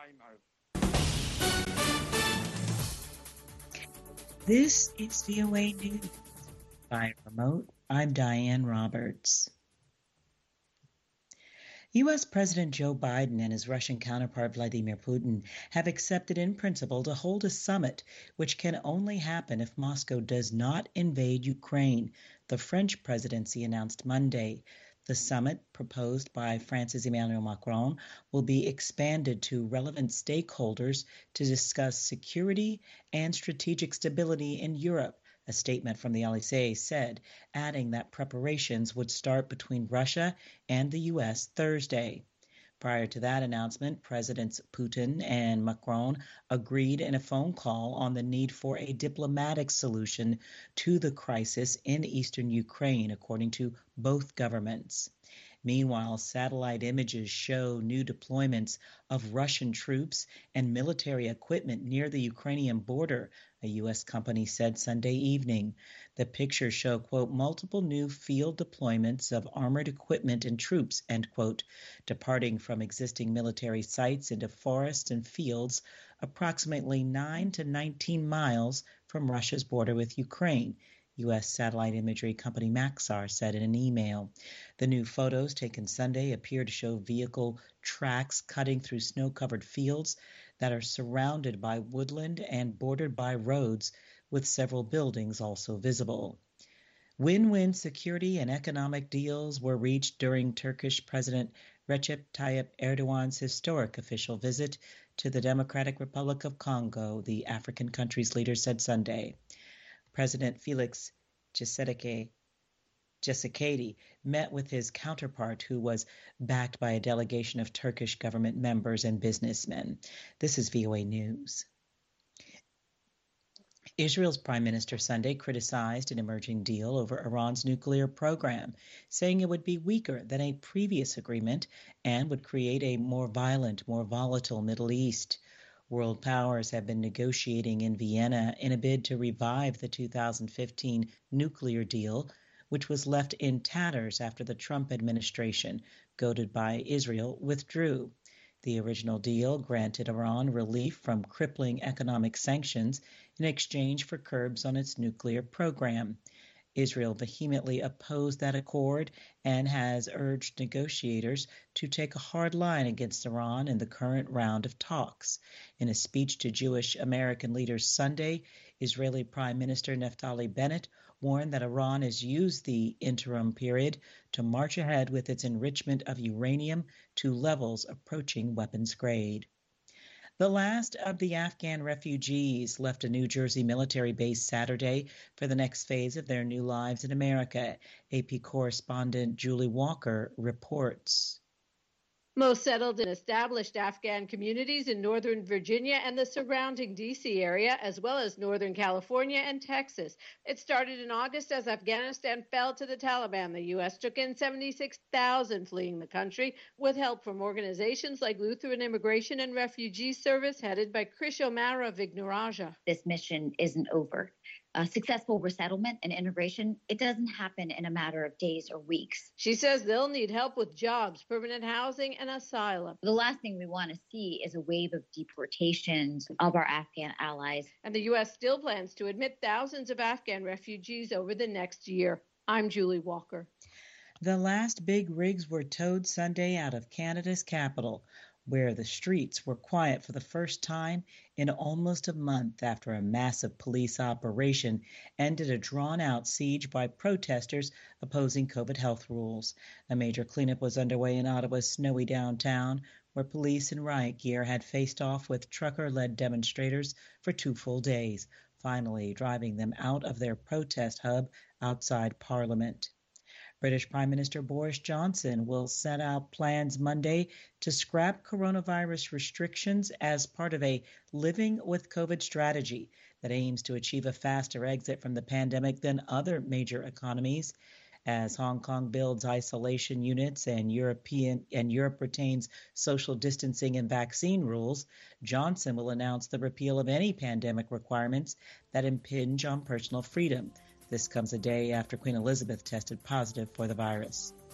This is VOA News. By remote, I'm Diane Roberts. U.S. President Joe Biden and his Russian counterpart Vladimir Putin have accepted in principle to hold a summit, which can only happen if Moscow does not invade Ukraine, the French presidency announced Monday. The summit, proposed by France's Emmanuel Macron, will be expanded to relevant stakeholders to discuss security and strategic stability in Europe, a statement from the Élysée said, adding that preparations would start between Russia and the U.S. Thursday. Prior to that announcement, Presidents Putin and Macron agreed in a phone call on the need for a diplomatic solution to the crisis in eastern Ukraine, according to both governments. Meanwhile, satellite images show new deployments of Russian troops and military equipment near the Ukrainian border, a U.S. company said Sunday evening. The pictures show, quote, multiple new field deployments of armored equipment and troops, end quote, departing from existing military sites into forests and fields approximately 9 to 19 miles from Russia's border with Ukraine. U.S. satellite imagery company Maxar said in an email. The new photos taken Sunday appear to show vehicle tracks cutting through snow-covered fields that are surrounded by woodland and bordered by roads, with several buildings also visible. Win-win security and economic deals were reached during Turkish President Recep Tayyip Erdogan's historic official visit to the Democratic Republic of Congo, the African country's leader said Sunday. President Felix Tshisekedi met with his counterpart, who was backed by a delegation of Turkish government members and businessmen. This is VOA News. Israel's Prime Minister Sunday criticized an emerging deal over Iran's nuclear program, saying it would be weaker than a previous agreement and would create a more violent, more volatile Middle East. World powers have been negotiating in Vienna in a bid to revive the 2015 nuclear deal, which was left in tatters after the Trump administration, goaded by Israel, withdrew. The original deal granted Iran relief from crippling economic sanctions in exchange for curbs on its nuclear program. Israel vehemently opposed that accord and has urged negotiators to take a hard line against Iran in the current round of talks. In a speech to Jewish American leaders Sunday, Israeli Prime Minister Naftali Bennett warned that Iran has used the interim period to march ahead with its enrichment of uranium to levels approaching weapons grade. The last of the Afghan refugees left a New Jersey military base Saturday for the next phase of their new lives in America. AP correspondent Julie Walker reports. Most settled and established Afghan communities in Northern Virginia and the surrounding D.C. area, as well as Northern California and Texas. It started in August as Afghanistan fell to the Taliban. The U.S. took in 76,000 fleeing the country with help from organizations like Lutheran Immigration and Refugee Service, headed by Krishamara Vignaraja. This mission isn't over. Successful resettlement and integration, it doesn't happen in a matter of days or weeks. She says they'll need help with jobs, permanent housing, and asylum. The last thing we want to see is a wave of deportations of our Afghan allies. And the U.S. still plans to admit thousands of Afghan refugees over the next year. I'm Julie Walker. The last big rigs were towed Sunday out of Canada's capital, where the streets were quiet for the first time in almost a month after a massive police operation ended a drawn-out siege by protesters opposing COVID health rules. A major cleanup was underway in Ottawa's snowy downtown, where police in riot gear had faced off with trucker-led demonstrators for 2 full days, finally driving them out of their protest hub outside Parliament. British Prime Minister Boris Johnson will set out plans Monday to scrap coronavirus restrictions as part of a living with COVID strategy that aims to achieve a faster exit from the pandemic than other major economies. As Hong Kong builds isolation units and Europe retains social distancing and vaccine rules, Johnson will announce the repeal of any pandemic requirements that impinge on personal freedom. This comes a day after Queen Elizabeth tested positive for the virus.